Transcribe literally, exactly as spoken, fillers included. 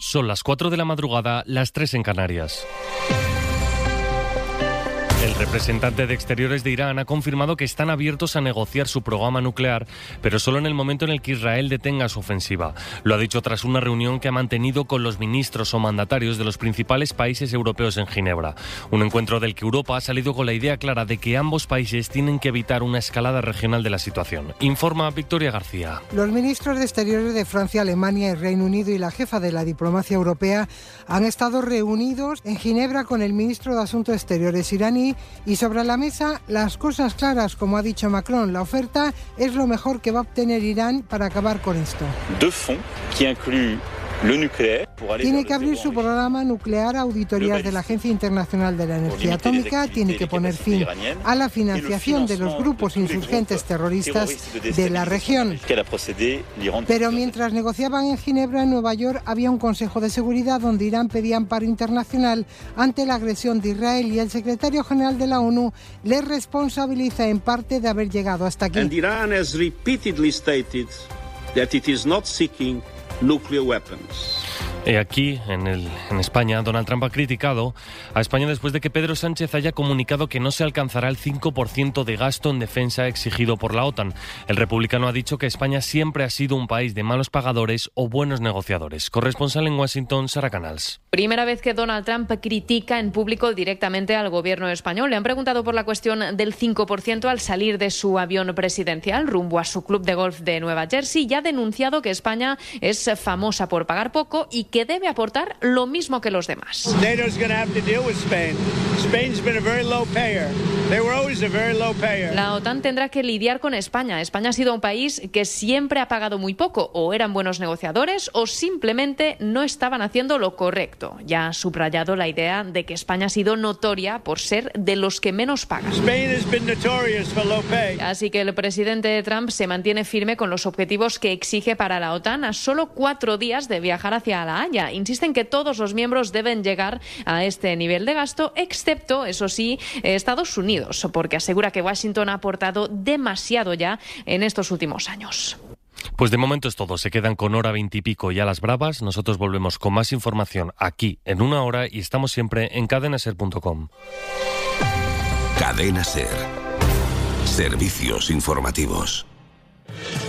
Son las cuatro de la madrugada, las tres en Canarias. El representante de Exteriores de Irán ha confirmado que están abiertos a negociar su programa nuclear, pero solo en el momento en el que Israel detenga su ofensiva. Lo ha dicho tras una reunión que ha mantenido con los ministros o mandatarios de los principales países europeos en Ginebra. Un encuentro del que Europa ha salido con la idea clara de que ambos países tienen que evitar una escalada regional de la situación. Informa Victoria García. Los ministros de Exteriores de Francia, Alemania y Reino Unido y la jefa de la diplomacia europea han estado reunidos en Ginebra con el ministro de Asuntos Exteriores iraní. Y sobre la mesa, las cosas claras, como ha dicho Macron, la oferta es lo mejor que va a obtener Irán para acabar con esto. De fonds que incluyen lo nuclear. Tiene que abrir su programa nuclear a auditorías de la Agencia Internacional de la Energía Atómica, tiene que poner fin a la financiación de los grupos insurgentes terroristas de la región. Pero mientras negociaban en Ginebra, en Nueva York, había un Consejo de Seguridad donde Irán pedía amparo internacional ante la agresión de Israel y el secretario general de la ONU le responsabiliza en parte de haber llegado hasta aquí. And Iran has repeatedly stated that it is not seeking nuclear weapons. Eh, aquí, en, el, en España, Donald Trump ha criticado a España después de que Pedro Sánchez haya comunicado que no se alcanzará el cinco por ciento de gasto en defensa exigido por la OTAN. El republicano ha dicho que España siempre ha sido un país de malos pagadores o buenos negociadores. Corresponsal en Washington, Sara Canals. Primera vez que Donald Trump critica en público directamente al gobierno español. Le han preguntado por la cuestión del cinco por ciento al salir de su avión presidencial rumbo a su club de golf de Nueva Jersey y ha denunciado que España es famosa por pagar poco y que debe aportar lo mismo que los demás. La OTAN tendrá que lidiar con España. España ha sido un país que siempre ha pagado muy poco. O eran buenos negociadores o simplemente no estaban haciendo lo correcto. Ya ha subrayado la idea de que España ha sido notoria por ser de los que menos pagan. Así que el presidente Trump se mantiene firme con los objetivos que exige para la OTAN a solo cuatro días de viajar hacia La Haya. Insisten que todos los miembros deben llegar a este nivel de gasto, excepto, eso sí, Estados Unidos, porque asegura que Washington ha aportado demasiado ya en estos últimos años. Pues de momento es todo. Se quedan con hora veintipico y a las bravas. Nosotros volvemos con más información aquí en una hora y estamos siempre en cadena ser punto com. Cadena Ser. Servicios informativos.